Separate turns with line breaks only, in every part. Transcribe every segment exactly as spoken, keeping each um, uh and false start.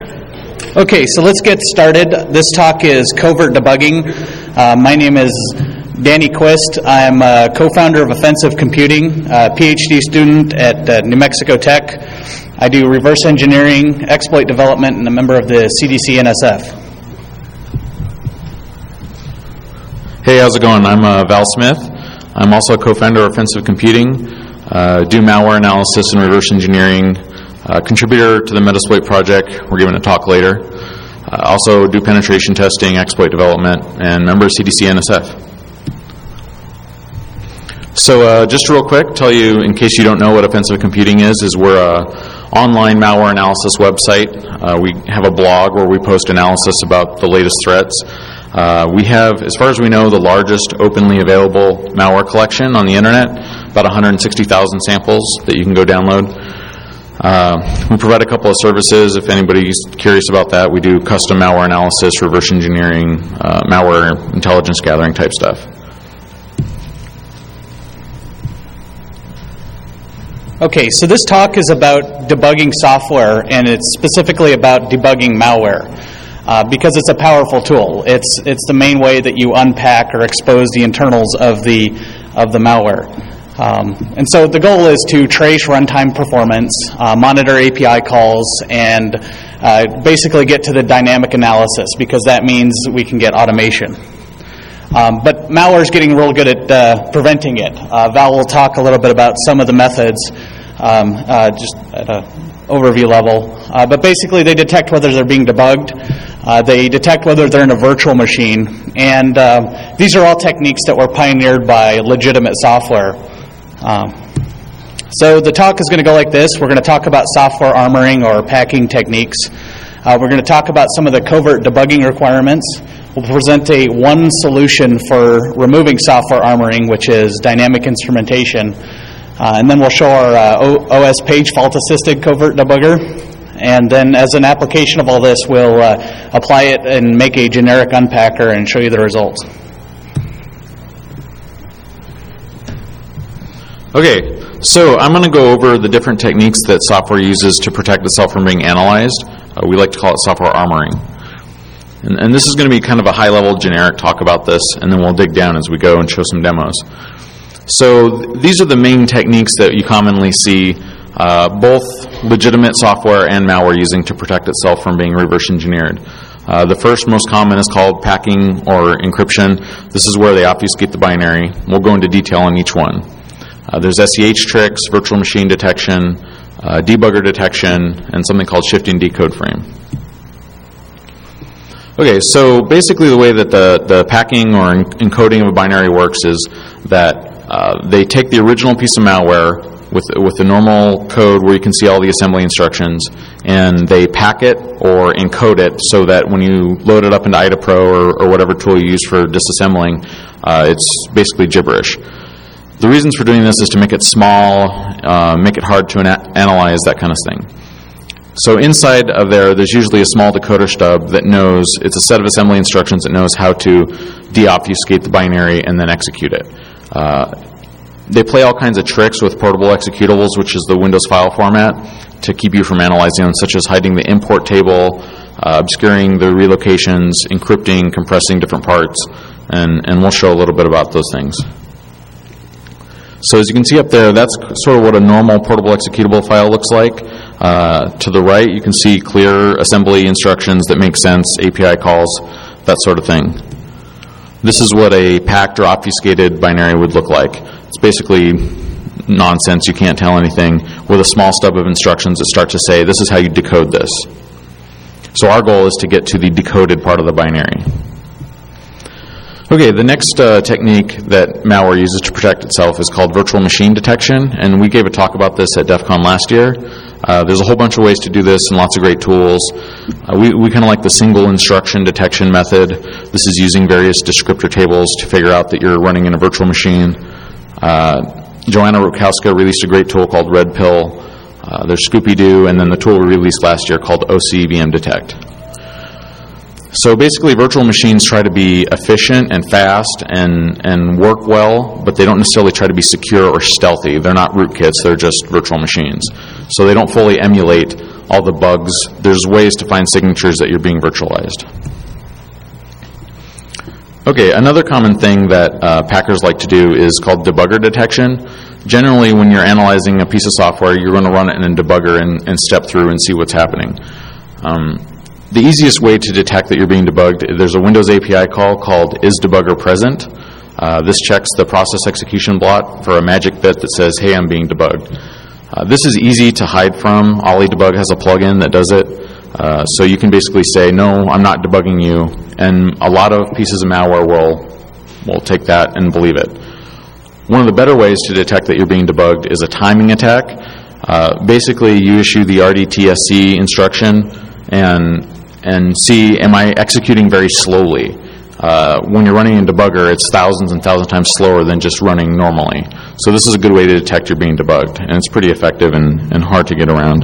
Okay, so let's get started. This talk is covert debugging. Uh, my name is Danny Quist. I'm a co-founder of Offensive Computing, a PhD student at uh, New Mexico Tech. I do reverse engineering, exploit development, and a member of the C D C N S F.
Hey, how's it going? I'm uh, Val Smith. I'm also a co-founder of Offensive Computing, uh, do malware analysis and reverse engineering, uh, contributor to the Metasploit project. We're giving a talk later. Uh, also do penetration testing, exploit development, and member of C D C N S F. So uh, just real quick, tell you, in case you don't know what Offensive Computing is, is we're a online malware analysis website. Uh, we have a blog where we post analysis about the latest threats. Uh, we have, as far as we know, the largest openly available malware collection on the internet, about one hundred sixty thousand samples that you can go download. Uh, we provide a couple of services. If anybody's curious about that, we do custom malware analysis, reverse engineering, uh, malware intelligence gathering type stuff.
Okay, so this talk is about debugging software, and it's specifically about debugging malware. Uh, because it's a powerful tool. It's it's the main way that you unpack or expose the internals of the of the malware. Um, and so the goal is to trace runtime performance, uh, monitor A P I calls, and uh, basically get to the dynamic analysis, because that means we can get automation. Um, but malware is getting real good at uh, preventing it. Uh, Val will talk a little bit about some of the methods, um, uh, just at an overview level. Uh, but basically, they detect whether they're being debugged. Uh, they detect whether they're in a virtual machine. And uh, these are all techniques that were pioneered by legitimate software. Um, so the talk is going to go like this. We're going to talk about software armoring or packing techniques. Uh, we're going to talk about some of the covert debugging requirements. We'll present a one solution for removing software armoring, which is dynamic instrumentation. Uh, and then we'll show our uh, O S page fault-assisted covert debugger. And then as an application of all this, we'll uh, apply it and make a generic unpacker and show you the results.
Okay, so I'm going to go over the different techniques that software uses to protect itself from being analyzed. Uh, we like to call it software armoring. And, and this is going to be kind of a high-level generic talk about this, and then we'll dig down as we go and show some demos. So th- these are the main techniques that you commonly see uh, both legitimate software and malware using to protect itself from being reverse engineered. Uh, the first most common is called packing or encryption. This is where they obfuscate the binary. We'll go into detail on each one. Uh, there's S E H tricks, virtual machine detection, uh, debugger detection, and something called shifting decode frame. Okay, so basically the way that the, the packing or en- encoding of a binary works is that uh, they take the original piece of malware with with the normal code where you can see all the assembly instructions, and they pack it or encode it so that when you load it up into IdaPro or, or whatever tool you use for disassembling, uh, it's basically gibberish. The reasons for doing this is to make it small, uh, make it hard to ana- analyze, that kind of thing. So inside of there, there's usually a small decoder stub that knows, it's a set of assembly instructions that knows how to deobfuscate the binary and then execute it. Uh, they play all kinds of tricks with portable executables, which is the Windows file format, to keep you from analyzing them, such as hiding the import table, uh, obscuring the relocations, encrypting, compressing different parts, and, and we'll show a little bit about those things. So as you can see up there, that's sort of what a normal portable executable file looks like. Uh, to the right, you can see clear assembly instructions that make sense, A P I calls, that sort of thing. This is what a packed or obfuscated binary would look like. It's basically nonsense, you can't tell anything, with a small stub of instructions that start to say, this is how you decode this. So our goal is to get to the decoded part of the binary. Okay, the next uh, technique that malware uses to protect itself is called virtual machine detection, and we gave a talk about this at DEF CON last year. Uh, there's a whole bunch of ways to do this and lots of great tools. Uh, we we kind of like the single instruction detection method. This is using various descriptor tables to figure out that you're running in a virtual machine. Uh, Joanna Rutkowska released a great tool called Red Pill. Uh, there's Scooby-Doo, and then the tool we released last year called O C V M Detect. So basically, virtual machines try to be efficient and fast and, and work well, but they don't necessarily try to be secure or stealthy. They're not rootkits, they're just virtual machines. So they don't fully emulate all the bugs. There's ways to find signatures that you're being virtualized. Okay, another common thing that uh, packers like to do is called debugger detection. Generally, when you're analyzing a piece of software, you're going to run it in a debugger and, and step through and see what's happening. Um, the easiest way to detect that you're being debugged, there's a Windows A P I call called isDebuggerPresent. Uh, this checks the process execution block for a magic bit that says, hey, I'm being debugged. Uh, this is easy to hide from. OllyDebug has a plugin that does it. Uh, so you can basically say, no, I'm not debugging you, and a lot of pieces of malware will, will take that and believe it. One of the better ways to detect that you're being debugged is a timing attack. Uh, basically, you issue the R D T S C instruction and, and see, am I executing very slowly? Uh, when you're running in debugger, it's thousands and thousands of times slower than just running normally. So this is a good way to detect you're being debugged, and it's pretty effective and, and hard to get around.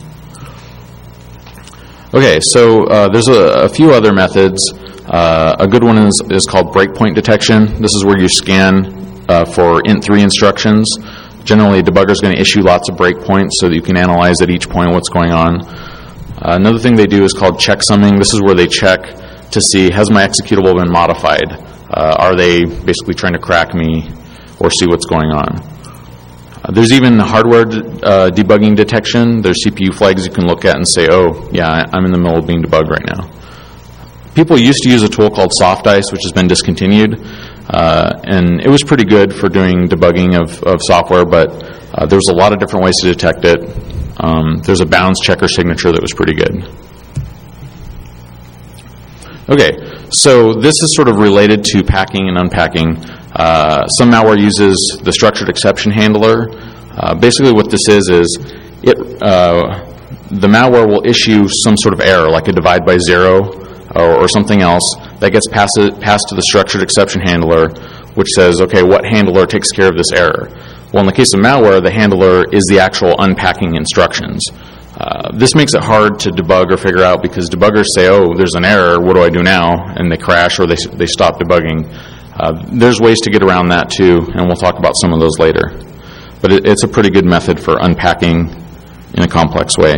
Okay, so uh, there's a, a few other methods. Uh, a good one is, is called breakpoint detection. This is where you scan uh, for int three instructions. Generally, a debugger is going to issue lots of breakpoints so that you can analyze at each point what's going on. Uh, another thing they do is called checksumming. This is where they check to see, has my executable been modified? Uh, are they basically trying to crack me or see what's going on? Uh, there's even hardware de uh, debugging detection. There's C P U flags you can look at and say, oh, yeah, I'm in the middle of being debugged right now. People used to use a tool called SoftIce, which has been discontinued, uh, and it was pretty good for doing debugging of, of software, but uh, there's a lot of different ways to detect it. Um, there's a bounds checker signature that was pretty good. Okay, so this is sort of related to packing and unpacking. Uh, some malware uses the structured exception handler. Uh, basically what this is, is it, uh, the malware will issue some sort of error, like a divide by zero or, or something else, that gets passed, passed to the structured exception handler, which says, okay, what handler takes care of this error? Well, in the case of malware, the handler is the actual unpacking instructions. Uh, this makes it hard to debug or figure out because debuggers say, oh, there's an error, what do I do now? And they crash or they, they stop debugging. Uh, there's ways to get around that too, and we'll talk about some of those later. But it, it's a pretty good method for unpacking in a complex way.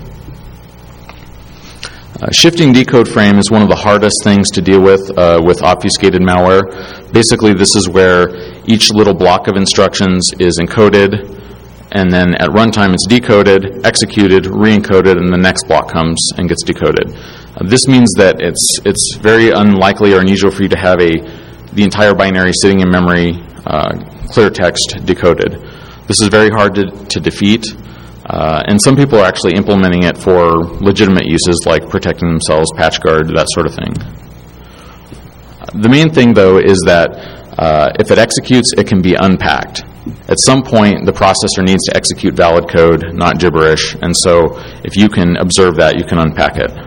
Uh, shifting decode frame is one of the hardest things to deal with uh, with obfuscated malware. Basically, this is where each little block of instructions is encoded, and then at runtime it's decoded, executed, re-encoded, and the next block comes and gets decoded. Uh, this means that it's it's very unlikely or unusual for you to have a the entire binary sitting in memory, uh, clear text decoded. This is very hard to, to defeat, uh, and some people are actually implementing it for legitimate uses like protecting themselves, patch guard, that sort of thing. The main thing, though, is that uh, if it executes, it can be unpacked. At some point, the processor needs to execute valid code, not gibberish, and so if you can observe that, you can unpack it.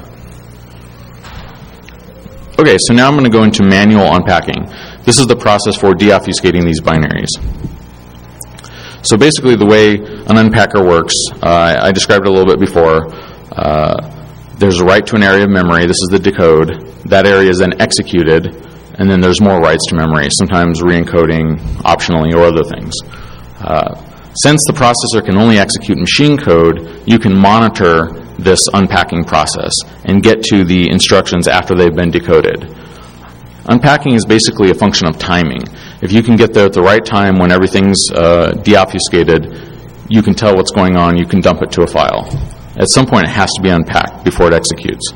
Okay, so now I'm going to go into manual unpacking. This is the process for deobfuscating these binaries. So basically the way an unpacker works, uh, I described it a little bit before. Uh, there's a write to an area of memory. This is the decode. That area is then executed, and then there's more writes to memory, sometimes re-encoding optionally or other things. Uh, since the processor can only execute machine code, you can monitor this unpacking process and get to the instructions after they've been decoded. Unpacking is basically a function of timing. If you can get there at the right time when everything's uh, deobfuscated, you can tell what's going on, you can dump it to a file. At some point it has to be unpacked before it executes.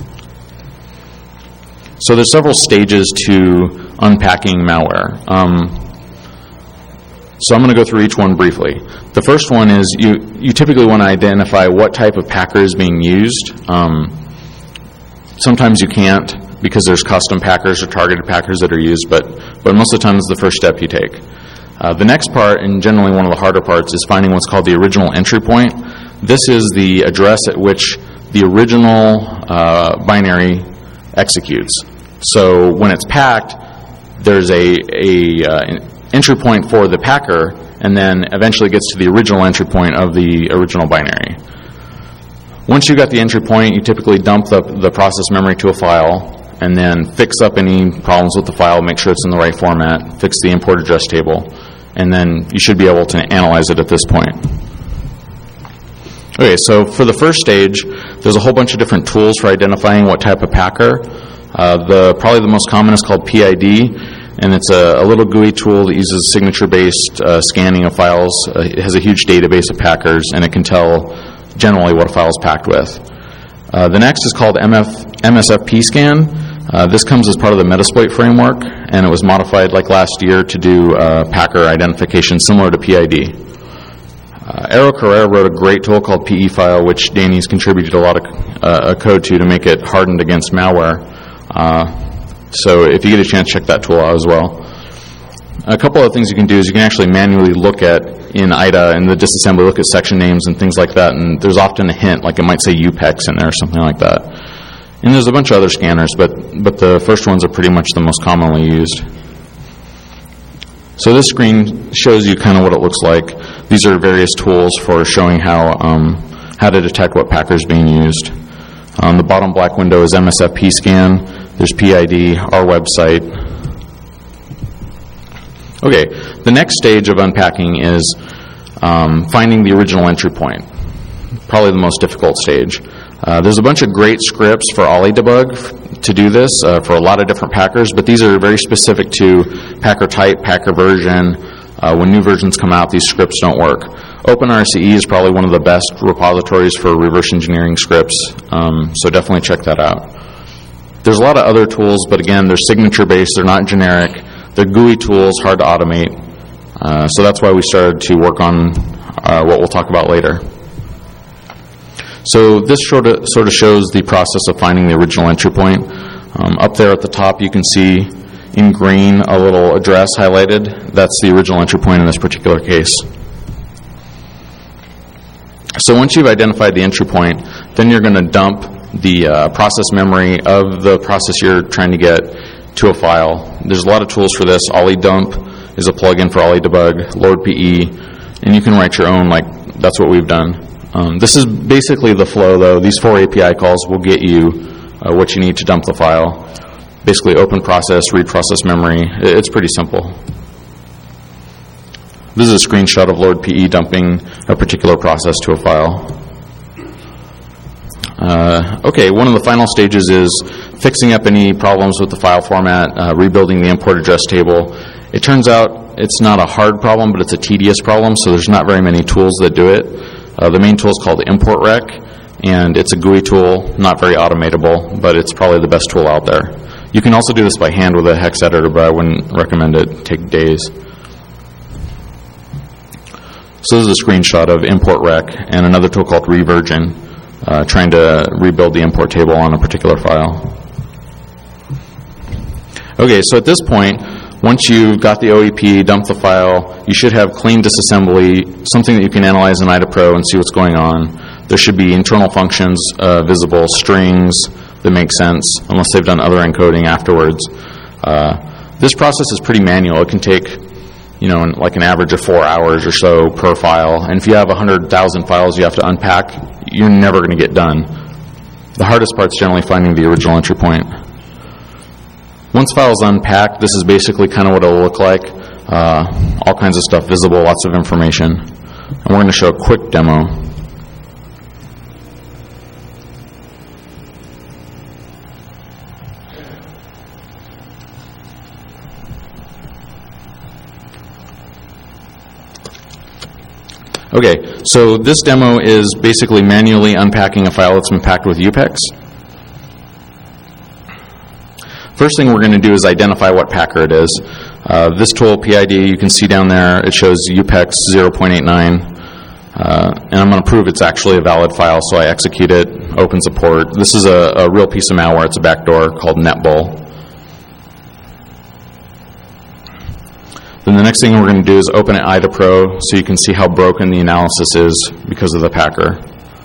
So there's several stages to unpacking malware. Um, So I'm going to go through each one briefly. The first one is you, you typically want to identify what type of packer is being used. Um, sometimes you can't because there's custom packers or targeted packers that are used, but, but most of the time it's the first step you take. Uh, the next part, and generally one of the harder parts, is finding what's called the original entry point. This is the address at which the original uh, binary executes. So when it's packed, there's a, a uh, entry point for the packer, and then eventually gets to the original entry point of the original binary. Once you've got the entry point, you typically dump the, the process memory to a file, and then fix up any problems with the file, make sure it's in the right format, fix the import address table, and then you should be able to analyze it at this point. Okay, so for the first stage, there's a whole bunch of different tools for identifying what type of packer. Uh, the probably the most common is called P I D, and it's a, a little G U I tool that uses signature-based uh, scanning of files. Uh, it has a huge database of packers, and it can tell generally what a file is packed with. Uh, the next is called M F, M S F P scan. Uh, this comes as part of the Metasploit framework, and it was modified like last year to do uh, packer identification similar to P I D. Uh, Aero Carrera wrote a great tool called P E File, which Danny's contributed a lot of uh, code to to make it hardened against malware. Uh, so if you get a chance, check that tool out as well. A couple of things you can do is you can actually manually look at, in I D A and the disassembly, look at section names and things like that, and there's often a hint, like it might say U P E X in there or something like that. And there's a bunch of other scanners, but, but the first ones are pretty much the most commonly used. So this screen shows you kind of what it looks like. These are various tools for showing how, um, how to detect what packer is being used. On the bottom black window is M S F P scan. There's P I D, our website. Okay, the next stage of unpacking is um, finding the original entry point. Probably the most difficult stage. Uh, there's a bunch of great scripts for OllyDebug to do this uh, for a lot of different packers, but these are very specific to packer type, packer version. Uh, when new versions come out, these scripts don't work. OpenRCE is probably one of the best repositories for reverse engineering scripts, um, so definitely check that out. There's a lot of other tools, but again, they're signature-based, they're not generic. They're G U I tools, hard to automate. Uh, so that's why we started to work on uh, what we'll talk about later. So this sort of, sort of shows the process of finding the original entry point. Um, up there at the top, you can see in green a little address highlighted. That's the original entry point in this particular case. So once you've identified the entry point, then you're going to dump the uh, process memory of the process you're trying to get to a file. There's a lot of tools for this. OllyDump is a plugin for OllyDebug, LoadPE, and you can write your own, like that's what we've done. Um, this is basically the flow, though. These four A P I calls will get you uh, what you need to dump the file. Basically open process, read process memory. It's pretty simple. This is a screenshot of LoadPE dumping a particular process to a file. Uh, okay, one of the final stages is fixing up any problems with the file format, uh, rebuilding the import address table. It turns out it's not a hard problem, but it's a tedious problem, so there's not very many tools that do it. Uh, the main tool is called ImportRec, and it's a G U I tool, not very automatable, but it's probably the best tool out there. You can also do this by hand with a hex editor, but I wouldn't recommend it. It'd take days. So this is a screenshot of ImportRec and another tool called Revirgin, uh, trying to rebuild the import table on a particular file. Okay, so at this point, once you've got the O E P, dump the file, you should have clean disassembly, something that you can analyze in I D A Pro and see what's going on. There should be internal functions uh, visible, strings that make sense, unless they've done other encoding afterwards. Uh, this process is pretty manual. It can take, you know, like an average of four hours or so per file. And if you have one hundred thousand files you have to unpack, you're never going to get done. The hardest part's generally finding the original entry point. Once file is unpacked, this is basically kind of what it'll look like. Uh, all kinds of stuff visible, lots of information. And we're going to show a quick demo. Okay, so this demo is basically manually unpacking a file that's been packed with U P E X. First thing we're going to do is identify what packer it is. Uh, this tool, P I D, you can see down there, it shows U P E X zero point eight nine. Uh, and I'm going to prove it's actually a valid file, so I execute it, opens a port. This is a, a real piece of malware. It's a backdoor called NetBull. Then the next thing we're going to do is open it I D A Pro so you can see how broken the analysis is because of the packer.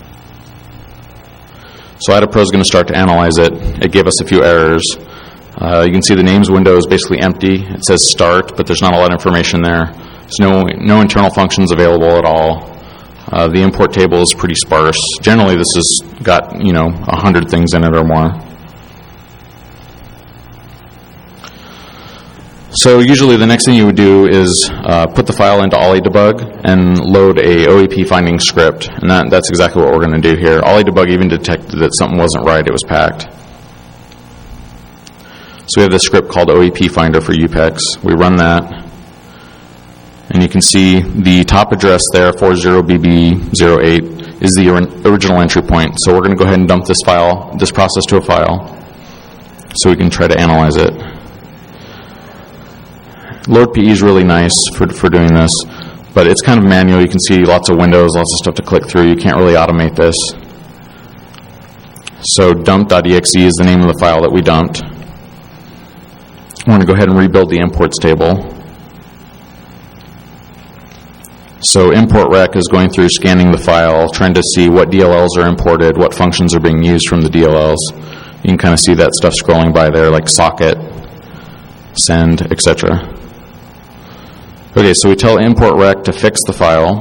So I D A Pro is going to start to analyze it. It gave us a few errors. Uh, you can see the names window is basically empty. It says start, but there's not a lot of information there. There's no, no internal functions available at all. Uh, the import table is pretty sparse. Generally, this has got, you know, a hundred things in it or more. So usually the next thing you would do is uh, put the file into OllyDebug and load a O E P finding script, and that, that's exactly what we're going to do here. OllyDebug even detected that something wasn't right, it was packed. So we have this script called O E P Finder for U PEX. We run that, and you can see the top address there, forty B B zero eight, is the or- original entry point. So we're going to go ahead and dump this file, this process to a file, so we can try to analyze it. LoadPE is really nice for, for doing this, but it's kind of manual. You can see lots of windows, lots of stuff to click through. You can't really automate this. So dump.exe is the name of the file that we dumped. I'm going to go ahead and rebuild the imports table. So import rec is going through scanning the file, trying to see what D L Ls are imported, what functions are being used from the D L Ls. You can kind of see that stuff scrolling by there, like socket, send, et cetera. Okay, so we tell import rec to fix the file.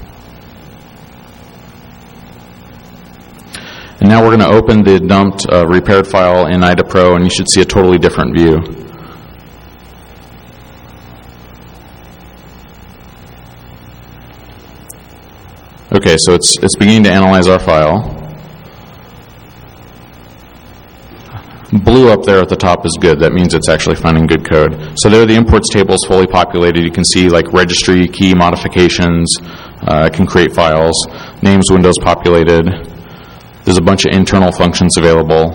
And now we're going to open the dumped uh, repaired file in I D A Pro, and you should see a totally different view. Okay, so it's it's beginning to analyze our file. Blue up there at the top is good. That means it's actually finding good code. So there the imports table is fully populated. You can see like registry, key modifications. Uh, it can create files. Names windows populated. There's a bunch of internal functions available.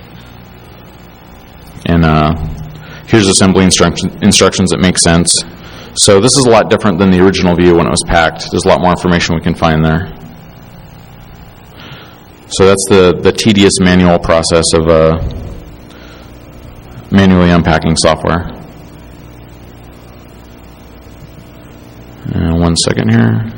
And uh, here's assembly instruction, instructions that make sense. So this is a lot different than the original view when it was packed. There's a lot more information we can find there. So that's the, the tedious manual process of uh, manually unpacking software. Uh, one second here.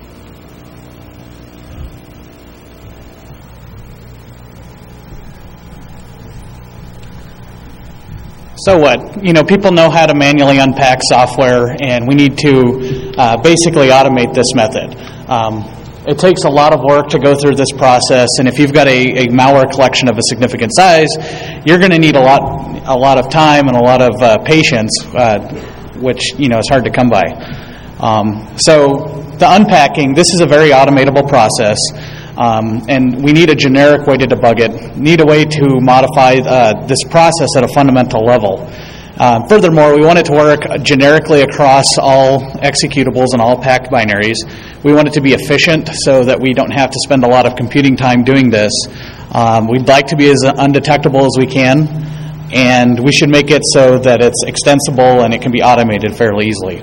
So what? You know, people know how to manually unpack software, and we need to uh, basically automate this method. Um, it takes a lot of work to go through this process, and if you've got a, a malware collection of a significant size, you're going to need a lot, a lot of time and a lot of uh, patience, uh, which you know is hard to come by. Um, so the unpacking, this is a very automatable process. Um, and we need a generic way to debug it, need a way to modify uh, this process at a fundamental level. Uh, furthermore, we want it to work generically across all executables and all packed binaries. We want it to be efficient so that we don't have to spend a lot of computing time doing this. Um, we'd like to be as undetectable as we can, and we should make it so that it's extensible and it can be automated fairly easily.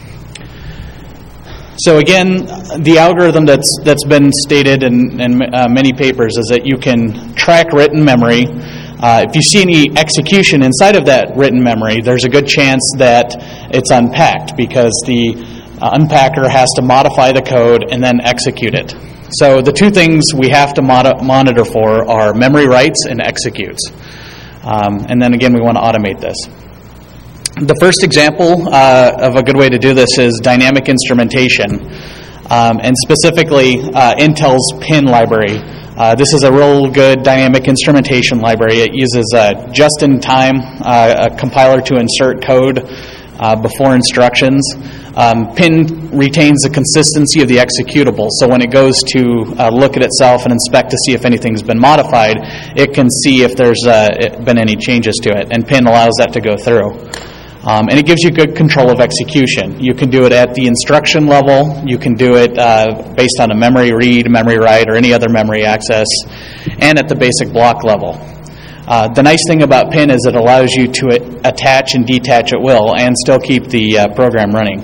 So again, the algorithm that's that's been stated in, in uh, many papers is that you can track written memory. Uh, if you see any execution inside of that written memory, there's a good chance that it's unpacked because the uh, unpacker has to modify the code and then execute it. So the two things we have to mod- monitor for are memory writes and executes. Um, and then again, we want to automate this. The first example uh, of a good way to do this is dynamic instrumentation, um, and specifically uh, Intel's Pin library. Uh, this is a real good dynamic instrumentation library. It uses uh, just-in-time uh, a compiler to insert code uh, before instructions. Um, Pin retains the consistency of the executable, so when it goes to uh, look at itself and inspect to see if anything's been modified, it can see if there's uh, been any changes to it, and Pin allows that to go through. Um, and it gives you good control of execution. You can do it at the instruction level. You can do it uh, based on a memory read, memory write, or any other memory access, and at the basic block level. Uh, the nice thing about Pin is it allows you to it, attach and detach at will and still keep the uh, program running.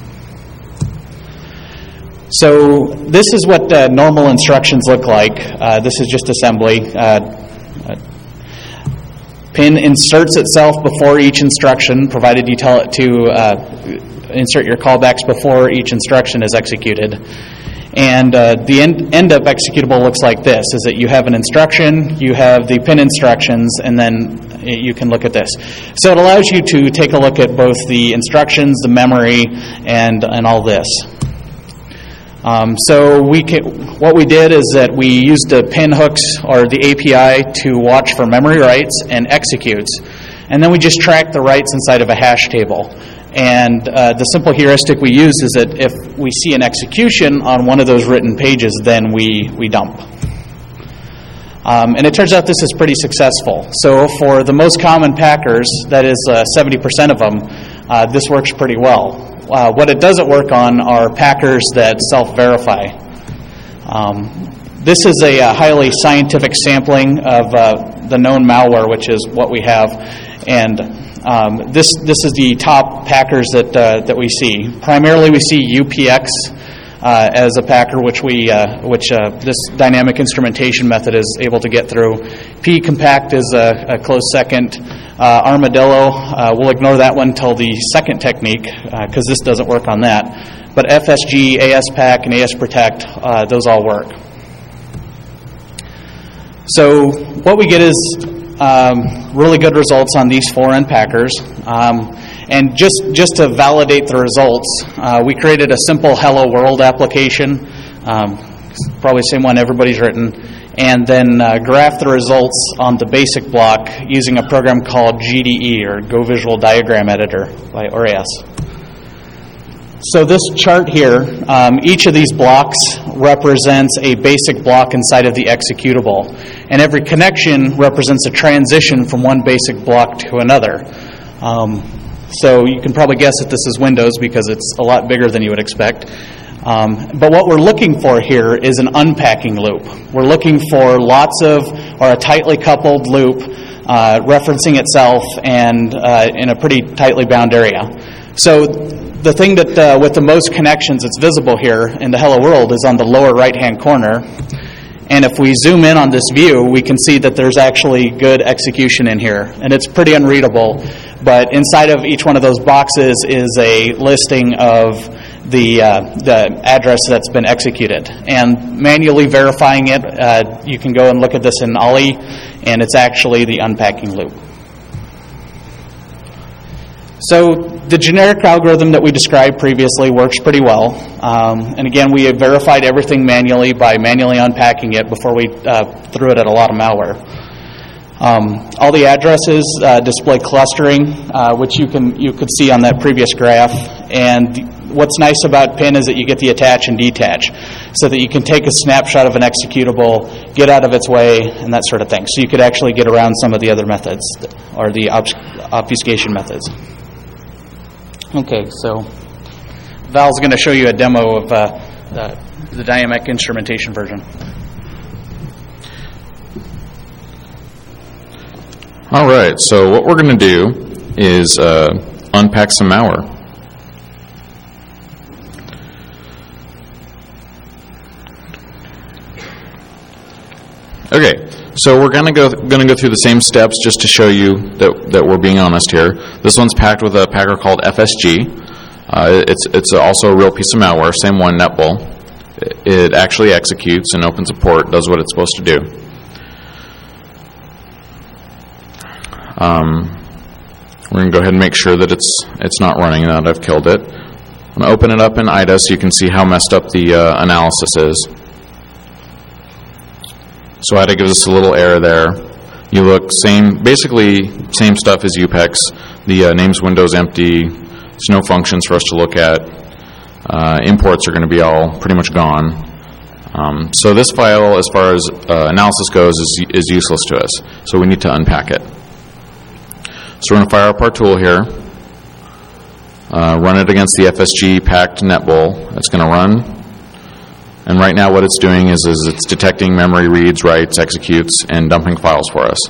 So this is what uh, normal instructions look like. Uh, this is just assembly. Uh, Pin inserts itself before each instruction, provided you tell it to uh, insert your callbacks before each instruction is executed. And uh, the end, end up executable looks like this, is that you have an instruction, you have the Pin instructions, and then you can look at this. So it allows you to take a look at both the instructions, the memory, and, and all this. Um, so we can, what we did is that we used the pin hooks or the A P I to watch for memory writes and executes. And then we just track the writes inside of a hash table. And uh, the simple heuristic we use is that if we see an execution on one of those written pages, then we, we dump. Um, and it turns out this is pretty successful. So for the most common packers, that is uh, seventy percent of them, uh, this works pretty well. Uh, what it doesn't work on are packers that self-verify. Um, this is a, a highly scientific sampling of uh, the known malware, which is what we have. And um, this this is the top packers that uh, that we see. Primarily, we see U P X uh, as a packer, which we uh, which uh, this dynamic instrumentation method is able to get through. pcompact is a, a close second. Uh, Armadillo, uh, we'll ignore that one until the second technique because uh, this doesn't work on that. But F S G, ASPack, and ASProtect, uh, those all work. So what we get is um, really good results on these four unpackers. Um, and just, just to validate the results, uh, we created a simple Hello World application, um, probably the same one everybody's written, and then uh, graph the results on the basic block using a program called G D E, or Go Visual Diagram Editor by O R A S. So this chart here, um, each of these blocks represents a basic block inside of the executable. And every connection represents a transition from one basic block to another. Um, so you can probably guess that this is Windows because it's a lot bigger than you would expect. Um, but what we're looking for here is an unpacking loop. We're looking for lots of, or a tightly coupled loop uh, referencing itself and uh, in a pretty tightly bound area. So the thing that uh, with the most connections that's visible here in the Hello World is on the lower right-hand corner. And if we zoom in on this view, we can see that there's actually good execution in here. And it's pretty unreadable. But inside of each one of those boxes is a listing of the uh, the address that's been executed. And manually verifying it, uh, you can go and look at this in Ollie, and it's actually the unpacking loop. So the generic algorithm that we described previously works pretty well. Um, and again, we have verified everything manually by manually unpacking it before we uh, threw it at a lot of malware. Um, all the addresses uh, display clustering, uh, which you can you could see on that previous graph. And what's nice about P I N is that you get the attach and detach, so that you can take a snapshot of an executable, get out of its way, and that sort of thing. So you could actually get around some of the other methods, or the obf- obfuscation methods. Okay, so Val's going to show you a demo of uh, the, the dynamic instrumentation version.
All right, so what we're going to do is uh, unpack some malware. Okay, so we're going to go going to go through the same steps just to show you that that we're being honest here. This one's packed with a packer called F S G. Uh, it's it's also a real piece of malware, same one, Netbull. It actually executes and opens a port, does what it's supposed to do. Um, we're going to go ahead and make sure that it's it's not running now that I've killed it. I'm going to open it up in I D A so you can see how messed up the uh, analysis is. So I D A gives us a little error there. You look, same, basically same stuff as U P E X. The uh, name's Windows empty. There's no functions for us to look at. Uh, imports are going to be all pretty much gone. Um, so this file, as far as uh, analysis goes, is, is useless to us. So we need to unpack it. So we're going to fire up our tool here. Uh, run it against the F S G packed Netbull. It's going to run. And right now what it's doing is, is it's detecting memory reads, writes, executes, and dumping files for us.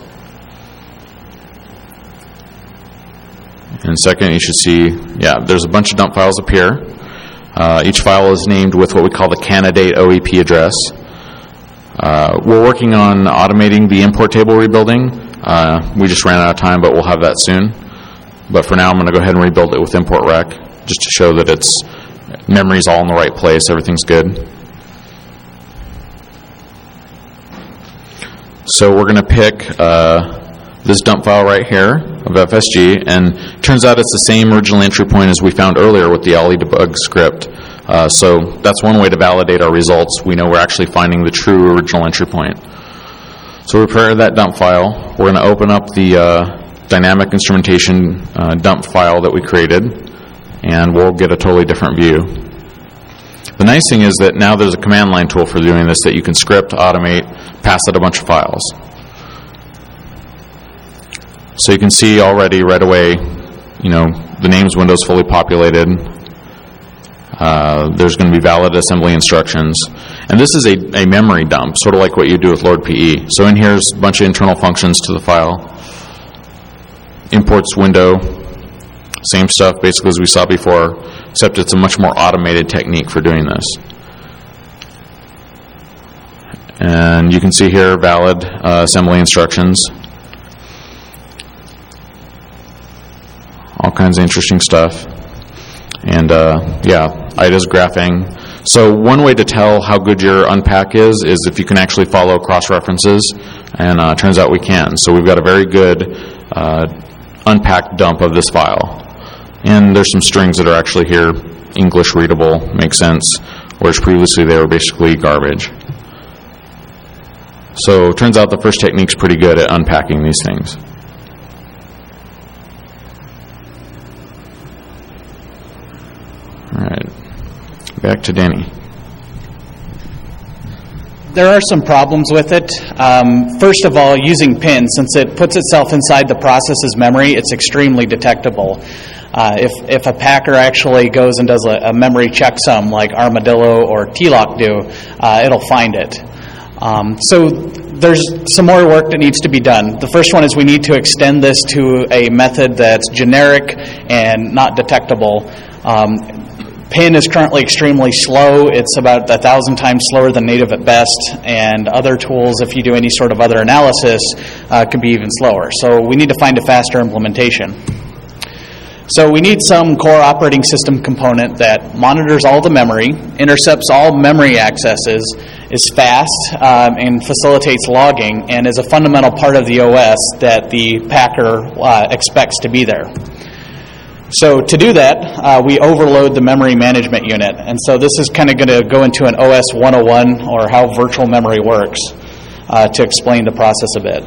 In a second you should see, yeah, there's a bunch of dump files up here. Uh, each file is named with what we call the candidate O E P address. Uh, we're working on automating the import table rebuilding. Uh, we just ran out of time, but we'll have that soon. But for now I'm going to go ahead and rebuild it with import rec, just to show that it's memory's all in the right place, everything's good. So we're going to pick uh, this dump file right here of F S G, and it turns out it's the same original entry point as we found earlier with the Ollie debug script. Uh, so that's one way to validate our results. We know we're actually finding the true original entry point. So we prepare that dump file. We're going to open up the uh, dynamic instrumentation uh, dump file that we created, and we'll get a totally different view. The nice thing is that now there's a command line tool for doing this that you can script, automate, pass out a bunch of files. So you can see already right away, you know, the names window is fully populated. Uh, there's going to be valid assembly instructions. And this is a, a memory dump, sort of like what you do with Lord P E. So in here's a bunch of internal functions to the file. Imports window, same stuff basically as we saw before, except it's a much more automated technique for doing this. And you can see here valid uh, assembly instructions. All kinds of interesting stuff. And uh, yeah, I D As graphing. So one way to tell how good your unpack is, is if you can actually follow cross-references, and uh, turns out we can. So we've got a very good uh, unpacked dump of this file. And there's some strings that are actually here, English readable, makes sense, whereas previously they were basically garbage. So it turns out the first technique's pretty good at unpacking these things. All right, back to Danny.
There are some problems with it. Um, first of all, using pins, since it puts itself inside the process's memory, it's extremely detectable. Uh, if, if a packer actually goes and does a, a memory checksum like Armadillo or T lock do, uh, it'll find it. Um, so there's some more work that needs to be done. The first one is we need to extend this to a method that's generic and not detectable. Um, Pin is currently extremely slow. It's about a thousand times slower than native at best, and other tools, if you do any sort of other analysis, uh, can be even slower. So we need to find a faster implementation. So we need some core operating system component that monitors all the memory, intercepts all memory accesses, is fast, um, and facilitates logging, and is a fundamental part of the O S that the packer uh, expects to be there. So to do that, uh, we overload the memory management unit. And so this is kind of going to go into an O S one oh one, or how virtual memory works, uh, to explain the process a bit.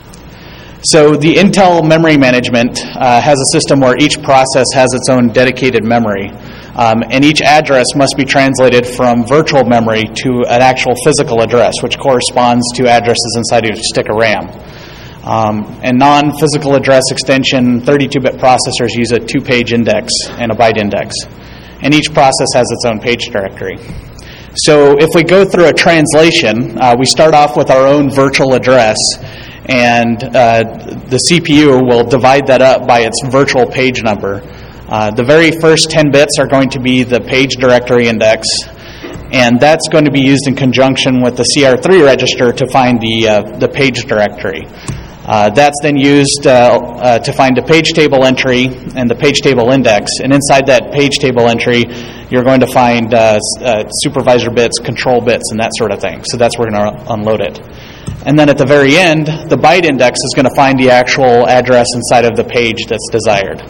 So the Intel memory management uh, has a system where each process has its own dedicated memory. Um, and each address must be translated from virtual memory to an actual physical address, which corresponds to addresses inside of a stick of RAM. Um, and non-physical address extension thirty-two bit processors use a two-page index and a byte index. And each process has its own page directory. So if we go through a translation, uh, we start off with our own virtual address, and uh, the C P U will divide that up by its virtual page number. Uh, the very first ten bits are going to be the page directory index, and that's going to be used in conjunction with the C R three register to find the, uh, the page directory. Uh, that's then used uh, uh, to find a page table entry and the page table index. And inside that page table entry, you're going to find uh, uh, supervisor bits, control bits, and that sort of thing. So that's where we're going to unload it. And then at the very end, the byte index is going to find the actual address inside of the page that's desired.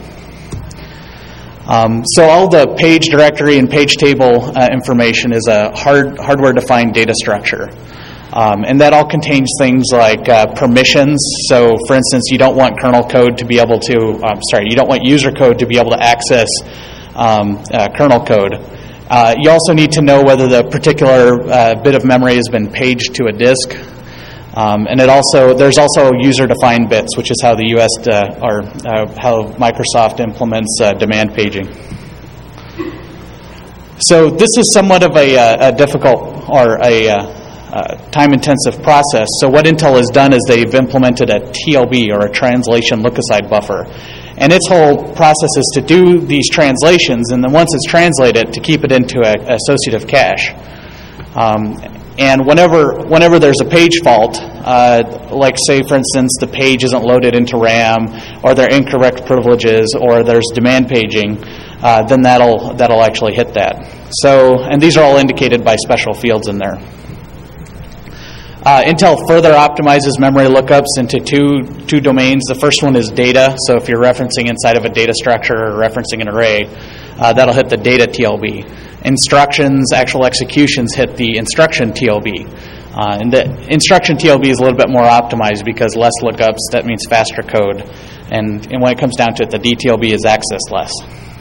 Um, so all the page directory and page table uh, information is a hard hardware-defined data structure. Um, and that all contains things like uh, permissions. So, for instance, you don't want kernel code to be able to, um, sorry, you don't want user code to be able to access um, uh, kernel code. Uh, you also need to know whether the particular uh, bit of memory has been paged to a disk. Um, and it also, there's also user-defined bits, which is how the U S uh, or uh, how Microsoft implements uh, demand paging. So this is somewhat of a, a difficult or a uh, Uh, time-intensive process. So what Intel has done is they've implemented a T L B, or a translation look-aside buffer. And its whole process is to do these translations, and then once it's translated, to keep it into an associative cache. Um, and whenever whenever there's a page fault, uh, like say, for instance, the page isn't loaded into RAM, or there are incorrect privileges, or there's demand paging, uh, then that'll that'll actually hit that. So, and these are all indicated by special fields in there. Uh, Intel further optimizes memory lookups into two two domains. The first one is data. So if you're referencing inside of a data structure or referencing an array, uh, that'll hit the data T L B. Instructions, actual executions, hit the instruction T L B. Uh, and the instruction T L B is a little bit more optimized because less lookups, that means faster code. And, and when it comes down to it, the D T L B is accessed less.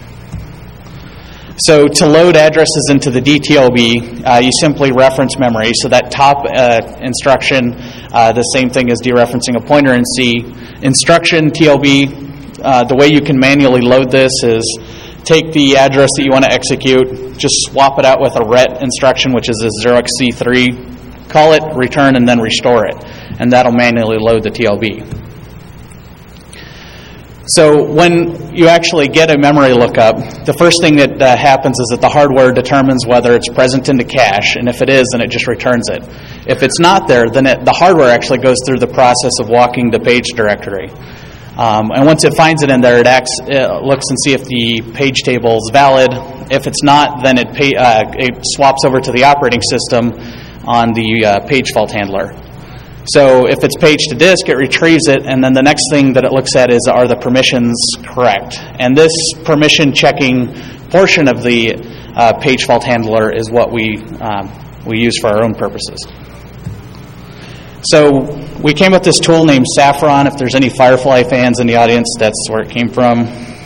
So to load addresses into the D T L B, uh, you simply reference memory. So that top uh, instruction, uh, the same thing as dereferencing a pointer in C. Instruction T L B, uh, the way you can manually load this is take the address that you want to execute, just swap it out with a ret instruction, which is a Xerox C three, call it, return, and then restore it. And that'll manually load the T L B. So when you actually get a memory lookup, the first thing that uh, happens is that the hardware determines whether it's present in the cache, and if it is, then it just returns it. If it's not there, then it, the hardware actually goes through the process of walking the page directory. Um, and once it finds it in there, it, acts, it looks and see if the page table is valid. If it's not, then it, pay, uh, it swaps over to the operating system on the uh, page fault handler. So if it's page to disk, it retrieves it, and then the next thing that it looks at is, are the permissions correct? And this permission checking portion of the uh, page fault handler is what we, um, we use for our own purposes. So we came up with this tool named Saffron. If there's any Firefly fans in the audience, that's where it came from.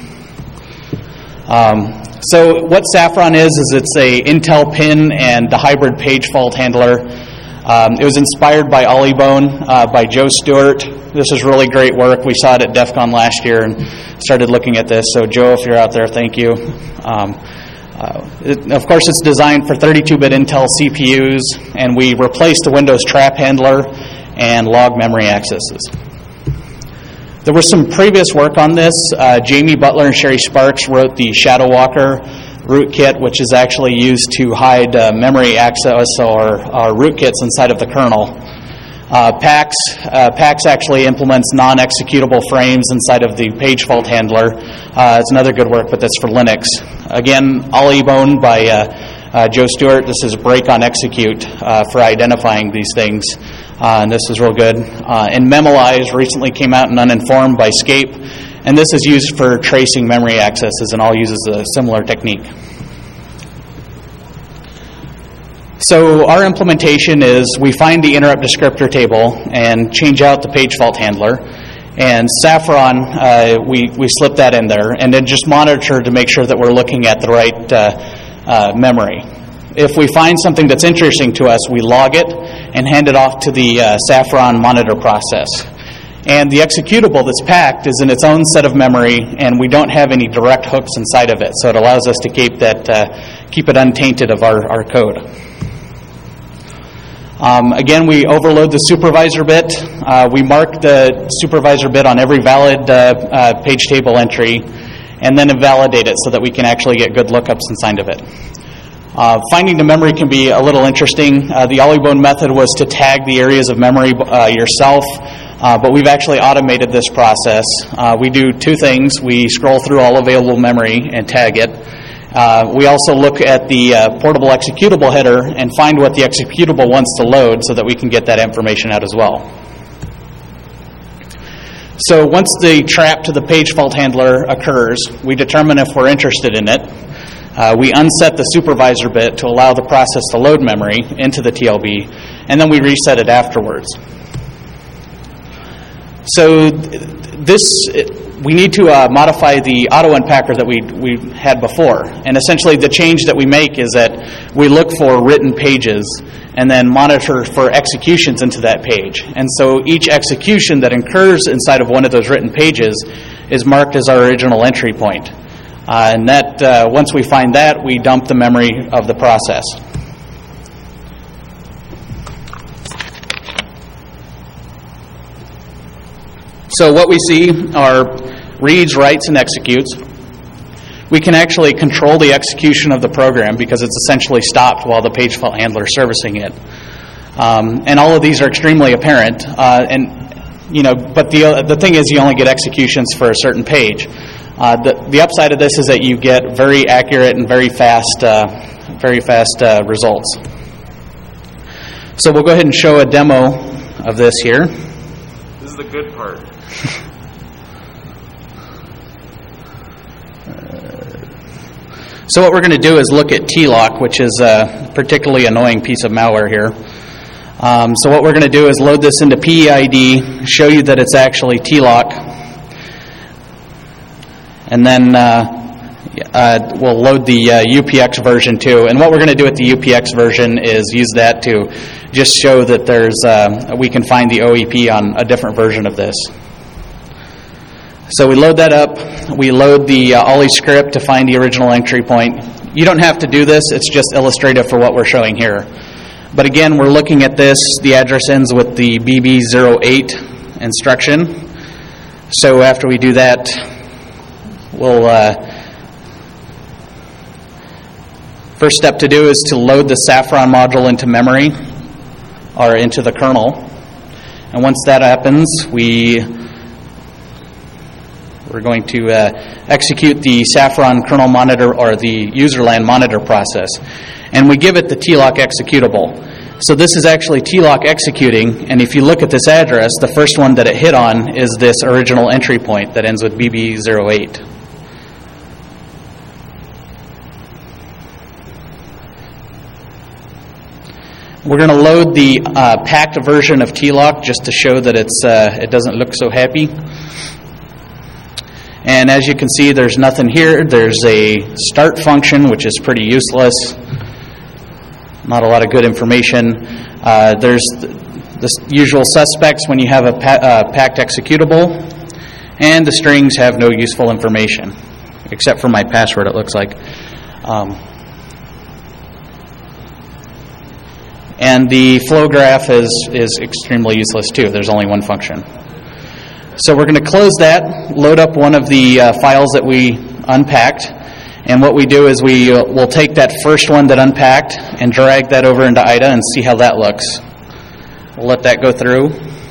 Um, so what Saffron is, is it's a Intel pin and a hybrid page fault handler. Um, it was inspired by Olibone uh, by Joe Stewart. This is really great work. We saw it at DEF CON last year and started looking at this. So Joe, if you're out there, thank you. Um, uh, it, of course, it's designed for thirty-two bit Intel C P Us, and we replaced the Windows trap handler and log memory accesses. There was some previous work on this. Uh, Jamie Butler and Sherry Sparks wrote the Shadow Walker rootkit, which is actually used to hide uh, memory access or, or rootkits inside of the kernel. Uh, PAX, uh, PAX actually implements non-executable frames inside of the page fault handler. Uh, it's another good work, but that's for Linux. Again, Olibone by uh, uh, Joe Stewart. This is break on execute uh, for identifying these things, uh, and this is real good. Uh, and Memolize recently came out in Uninformed by Scape. And this is used for tracing memory accesses, and all uses a similar technique. So our implementation is we find the interrupt descriptor table and change out the page fault handler. And Saffron, uh, we, we slip that in there, and then just monitor to make sure that we're looking at the right uh, uh, memory. If we find something that's interesting to us, we log it and hand it off to the uh, Saffron monitor process. And the executable that's packed is in its own set of memory, and we don't have any direct hooks inside of it, so it allows us to keep that uh, keep it untainted of our, our code. Um, again, we overload the supervisor bit. Uh, we mark the supervisor bit on every valid uh, uh, page table entry, and then invalidate it so that we can actually get good lookups inside of it. Uh, finding the memory can be a little interesting. Uh, the Olibone method was to tag the areas of memory uh, yourself. Uh, but we've actually automated this process. Uh, we do two things. We scroll through all available memory and tag it. Uh, we also look at the uh, portable executable header and find what the executable wants to load so that we can get that information out as well. So once the trap to the page fault handler occurs, we determine if we're interested in it. Uh, we unset the supervisor bit to allow the process to load memory into the T L B, and then we reset it afterwards. So this, we need to uh, modify the auto unpacker that we we had before. And essentially the change that we make is that we look for written pages and then monitor for executions into that page. And so each execution that occurs inside of one of those written pages is marked as our original entry point. Uh, and that, uh, once we find that, we dump the memory of the process. So what we see are reads, writes, and executes. We can actually control the execution of the program because it's essentially stopped while the page fault handler is servicing it. Um, and all of these are extremely apparent. Uh, and you know, but the uh, the thing is, you only get executions for a certain page. Uh, the the upside of this is that you get very accurate and very fast, uh, very fast uh, results. So we'll go ahead and show a demo of this here.
This is the good part.
So what we're going to do is look at T-Lock, which is a particularly annoying piece of malware here. Um, so what we're going to do is load this into P E I D, show you that it's actually T-Lock, and then uh, uh, we'll load the uh, U P X version too. And what we're going to do with the U P X version is use that to just show that there's uh, we can find the O E P on a different version of this. So we load that up. We load the uh, Ollie script to find the original entry point. You don't have to do this. It's just illustrative for what we're showing here. But again, we're looking at this. The address ends with the B B zero eight instruction. So after we do that, we'll uh, first step to do is to load the Saffron module into memory or into the kernel. And once that happens, we we're going to uh, execute the Saffron kernel monitor or the userland monitor process. And we give it the T-Lock executable. So this is actually T-Lock executing, and if you look at this address, the first one that it hit on is this original entry point that ends with B B zero eight. We're going to load the uh, packed version of T-Lock just to show that it's uh, it doesn't look so happy. And as you can see, there's nothing here. There's a start function, which is pretty useless. Not a lot of good information. Uh, there's the, the usual suspects when you have a pa- uh, packed executable, and the strings have no useful information, except for my password, it looks like. Um, and the flow graph is, is extremely useless too. There's only one function. So we're going to close that, load up one of the uh, files that we unpacked, and what we do is we uh, will take that first one that unpacked and drag that over into I D A and see how that looks. We'll let that go through.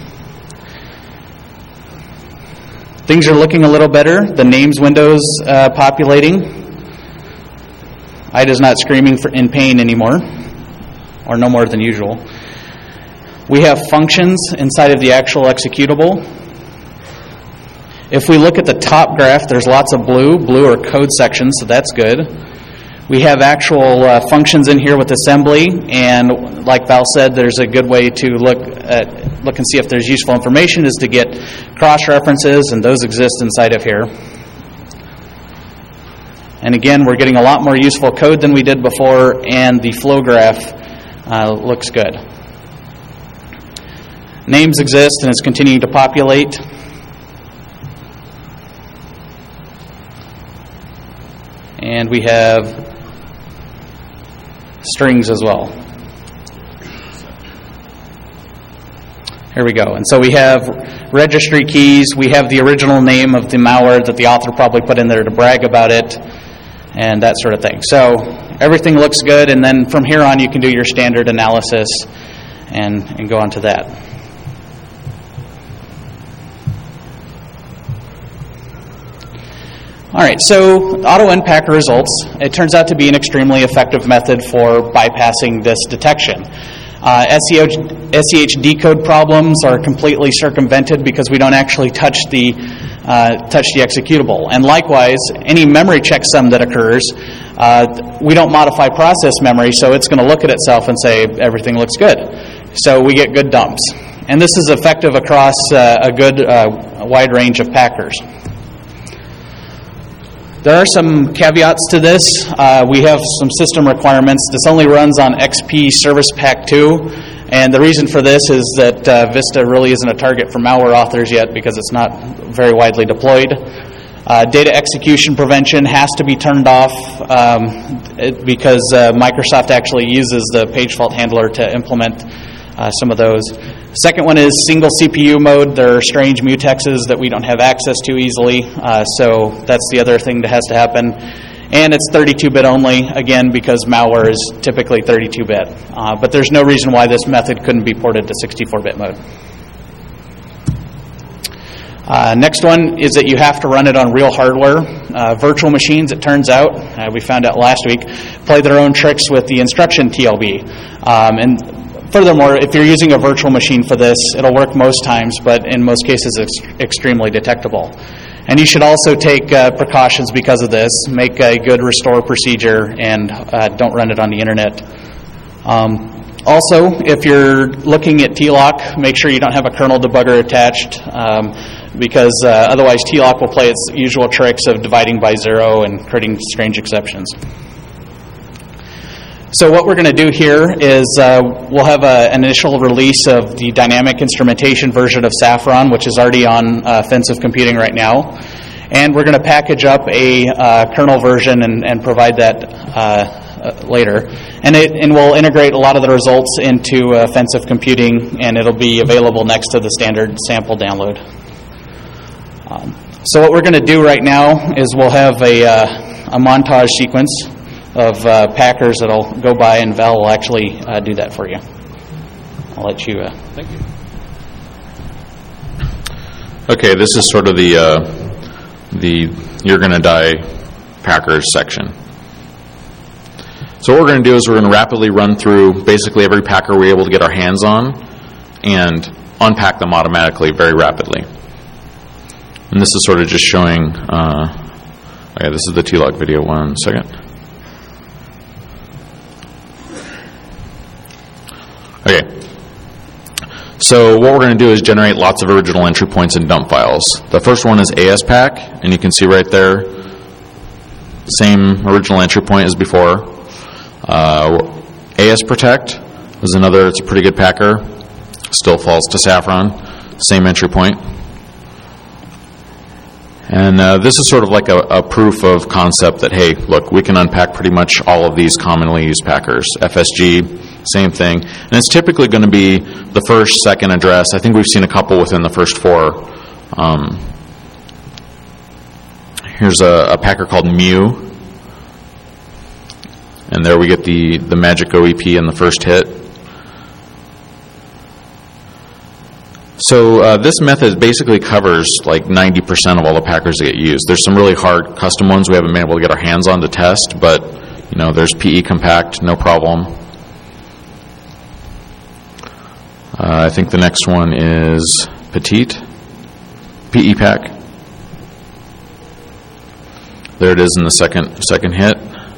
Things are looking a little better. The names window's uh, populating. I D A's not screaming for, in pain anymore, or no more than usual. We have functions inside of the actual executable. If we look at the top graph, there's lots of blue. Blue are code sections, so that's good. We have actual uh, functions in here with assembly, and like Val said, there's a good way to look at look and see if there's useful information is to get cross-references, and those exist inside of here. And again, we're getting a lot more useful code than we did before, and the flow graph uh, looks good. Names exist, and it's continuing to populate. And we have strings as well. Here we go. And so we have registry keys. We have the original name of the malware that the author probably put in there to brag about it, and that sort of thing. So everything looks good, and then from here on you can do your standard analysis and, and go on to that. All right, so auto-unpacker results. It turns out to be an extremely effective method for bypassing this detection. Uh, S C H decode problems are completely circumvented because we don't actually touch the uh, touch the executable. And likewise, any memory checksum that occurs, uh, we don't modify process memory, so it's going to look at itself and say everything looks good. So we get good dumps. And this is effective across uh, a good uh, wide range of packers. There are some caveats to this. Uh, we have some system requirements. This only runs on X P Service Pack two, and the reason for this is that uh, Vista really isn't a target for malware authors yet because it's not very widely deployed. Uh, data execution prevention has to be turned off um, it, because uh, Microsoft actually uses the page fault handler to implement uh, some of those. Second one is single C P U mode. There are strange mutexes that we don't have access to easily, uh, so that's the other thing that has to happen. And it's thirty-two bit only, again, because malware is typically thirty-two bit. Uh, but there's no reason why this method couldn't be ported to sixty-four bit mode. Uh, next one is that you have to run it on real hardware. Uh, virtual machines, it turns out, uh, we found out last week, play their own tricks with the instruction T L B. Um, and Furthermore, if you're using a virtual machine for this, it'll work most times, but in most cases it's extremely detectable. And you should also take uh, precautions because of this. Make a good restore procedure and uh, don't run it on the internet. Um, Also, if you're looking at T-Lock, make sure you don't have a kernel debugger attached, um, because uh, otherwise T-Lock will play its usual tricks of dividing by zero and creating strange exceptions. So what we're going to do here is uh, we'll have a, an initial release of the dynamic instrumentation version of Saffron, which is already on uh, Offensive Computing right now. And we're going to package up a uh, kernel version and, and provide that uh, uh, later. And, it, and we'll integrate a lot of the results into uh, Offensive Computing, and it'll be available next to the standard sample download. Um, so what we're going to do right now is we'll have a, uh, a montage sequence of uh, packers that'll go by, and Val will actually uh, do that for you. I'll let you. Uh, Thank you.
Okay, this is sort of the uh, the you're going to die packers section. So what we're going to do is we're going to rapidly run through basically every packer we're able to get our hands on and unpack them automatically very rapidly. And this is sort of just showing. Uh, okay, this is the T-Log video. One second. Okay, so what we're going to do is generate lots of original entry points and dump files. The first one is ASPack, and you can see right there, same original entry point as before. Uh, ASProtect is another, it's a pretty good packer, still falls to Saffron, same entry point. And uh, this is sort of like a, a proof of concept that, hey, look, we can unpack pretty much all of these commonly used packers. F S G, same thing. And it's typically going to be the first, second address. I think we've seen a couple within the first four. Um, here's a, a packer called Mu. And there we get the, the magic O E P in the first hit. So uh, this method basically covers like ninety percent of all the packers that get used. There's some really hard custom ones we haven't been able to get our hands on to test, but you know, there's P E Compact, no problem. Uh, I think the next one is Petite, P E Pack. There it is in the second second hit.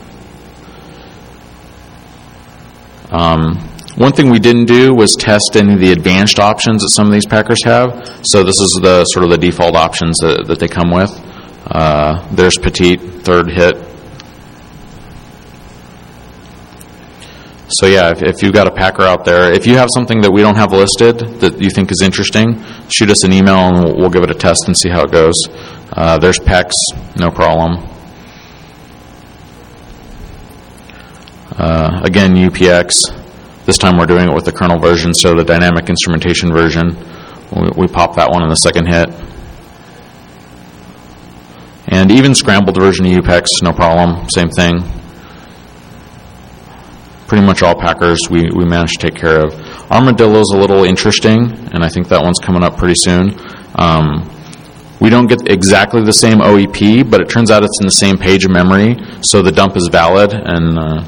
Um, One thing we didn't do was test any of the advanced options that some of these packers have. So this is the sort of the default options that, that they come with. Uh, there's Petite, third hit. So yeah, if, if you've got a packer out there, if you have something that we don't have listed that you think is interesting, shoot us an email and we'll, we'll give it a test and see how it goes. Uh, there's P E X, no problem. Uh, again, U P X. This time we're doing it with the kernel version, so the dynamic instrumentation version. We, we pop that one in the second hit. And even scrambled version of U P E X, no problem, same thing. Pretty much all packers we, we managed to take care of. Armadillo's a little interesting, and I think that one's coming up pretty soon. Um, we don't get exactly the same O E P, but it turns out it's in the same page of memory, so the dump is valid, and uh,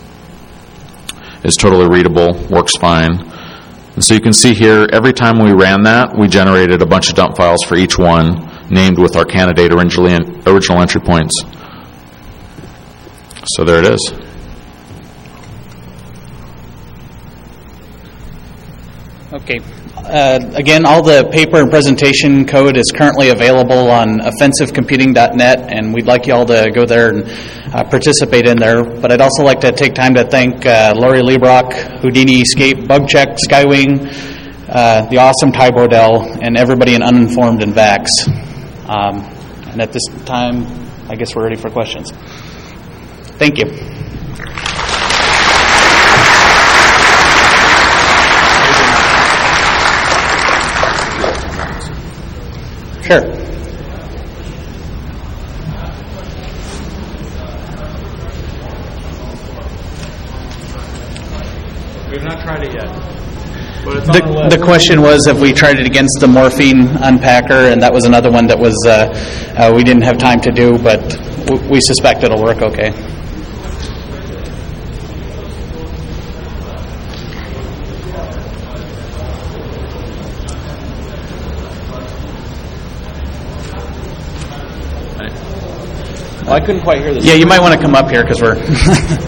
is totally readable, works fine. And so you can see here, every time we ran that, we generated a bunch of dump files for each one, named with our candidate originally original entry points. So there it is.
Okay. Uh, again, all the paper and presentation code is currently available on offensive computing dot net, and we'd like you all to go there and uh, participate in there. But I'd also like to take time to thank uh, Lori Liebrock, Houdini Escape, BugCheck, Skywing, uh, the awesome Ty Bodell, and everybody in Uninformed and VAX. Um, and at this time, I guess we're ready for questions. Thank you. Sure.
We've not tried it yet. But it's on the,
the,
list.
the question was if we tried it against the morphine unpacker, and that was another one that was uh, uh, we didn't have time to do, but w- we suspect it'll work okay.
Well, I couldn't quite hear this.
Yeah, you might want to come up here because we're